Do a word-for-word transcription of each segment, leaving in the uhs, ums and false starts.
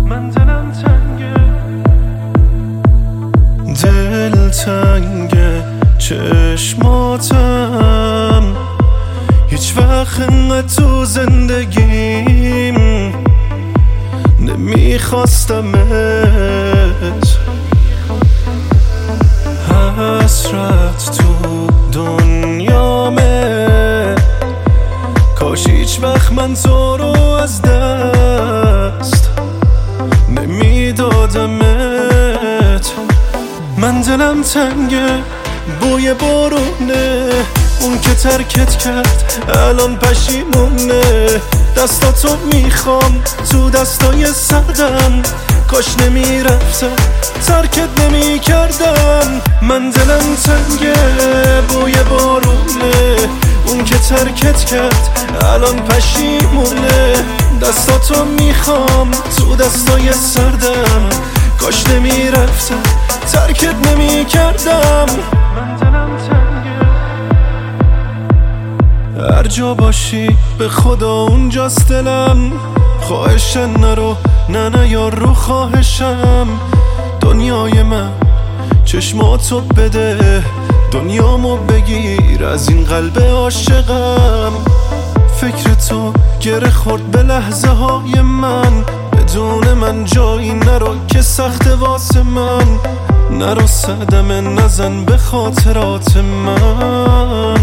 من دلم تنگه، دل تنگه، چشماتم هیچ وقت انقدر تو زندگیم نمیخواستمت. حسرت تو دنیامه، کاش هیچ وقت من تو رو از دست نمیدادمت. من دلم تنگه، بوی بارونه، اون که ترکت کرد الان پشیمونه. دستاتو میخوام تو دستای سردم، کاش نمیرفتم ترکت نمیکردم. من دلم تنگه، بوی بارونه، اون که ترکت کرد الان پشیمونه. دستاتو میخوام تو دستای سردم، کاش نمیرفتم ترکت نمیکردم. من دلم تنگه، هر جا باشی به خدا اونجاست دلم. خواهشن نرو، نه نه یار رو خواهشم. دنیای من چشماتو بده، دنیامو بگیر از این قلب عاشقم. فکر تو گره خورد به لحظه های من، بدون من جایی نرو که سخت واسه من. نرو صدمه نزن به خاطرات من.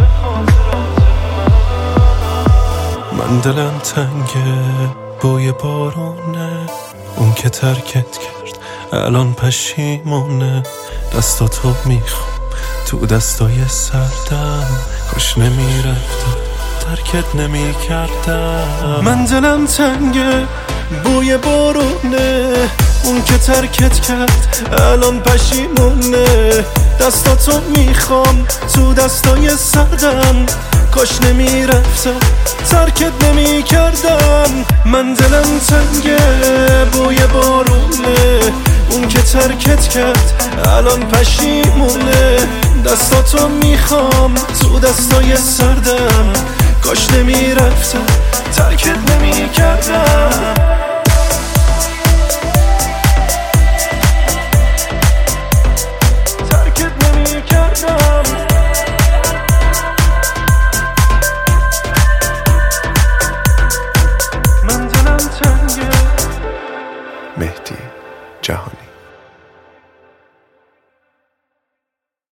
من دلم تنگه، بوی بارونه، اون که ترکت کرد الان پشیمونه. دستاتو میخوام تو دستای سردم، کاش نمیرفتم ترکت نمیکردم. من دلم تنگه، بوی بارونه، اون که ترکت کرد الان پشیمونه. دستاتو میخوام تو دستای سردم، کاش نمیرفتم ترکت نمیکردم. من دلم تنگه، بوی بارونه، اون که ترکت کرد الان پشیمونه. دستاتو میخوام تو دستای سردم، کاش نمیرفتم